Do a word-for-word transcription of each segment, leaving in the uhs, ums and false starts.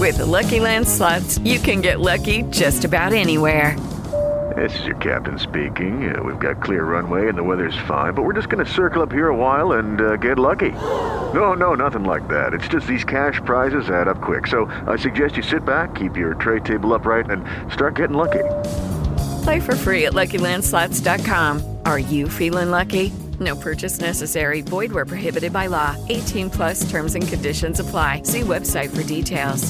With the Lucky Land Slots, you can get lucky just about anywhere. This is your captain speaking. Uh, we've got clear runway and the weather's fine, but we're just going to circle up here a while and uh, get lucky. No, no, nothing like that. It's just these cash prizes add up quick. So I suggest you sit back, keep your tray table upright, and start getting lucky. Play for free at Lucky Land Slots dot com. Are you feeling lucky? No purchase necessary. Void where prohibited by law. eighteen plus terms and conditions apply. See website for details.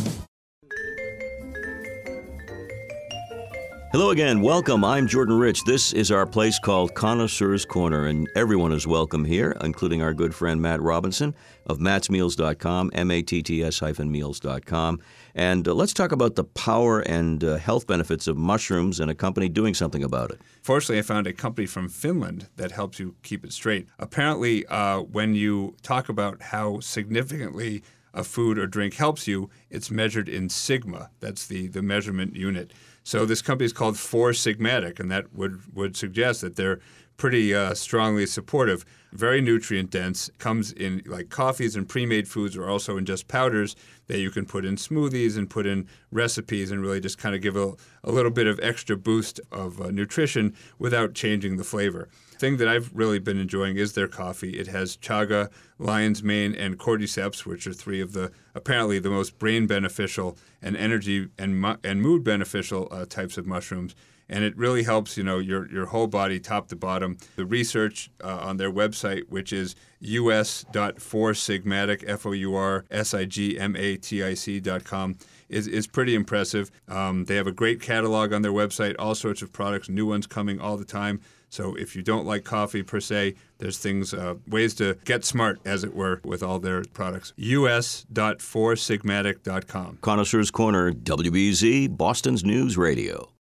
Hello again. Welcome. I'm Jordan Rich. This is our place called Connoisseur's Corner, and everyone is welcome here, including our good friend Matt Robinson of matts meals dot com, M A T T S meals dot com. And uh, let's talk about the power and uh, health benefits of mushrooms and a company doing something about it. Fortunately, I found a company from Finland that helps you keep it straight. Apparently, uh, when you talk about how significantly a food or drink helps you, it's measured in sigma. That's the, the measurement unit. So this company is called Four Sigmatic, and that would, would suggest that they're pretty uh, strongly supportive. Very nutrient dense, comes in like coffees and pre-made foods, or also in just powders that you can put in smoothies and put in recipes and really just kind of give a, a little bit of extra boost of uh, nutrition without changing the flavor. The thing that I've really been enjoying is their coffee. It has chaga, lion's mane, and cordyceps, which are three of the apparently the most brain beneficial and energy and mu- and mood beneficial uh, types of mushrooms. And it really helps, you know, your your whole body, top to bottom. The research uh, on their website, which is U S dot four sigmatic, F O U R S I G M A T I C dot com, is, is pretty impressive. Um, they have a great catalog on their website, all sorts of products, new ones coming all the time. So if you don't like coffee per se, there's things, uh, ways to get smart, as it were, with all their products. U S dot four sigmatic dot com. Connoisseur's Corner, W B Z, Boston's News Radio.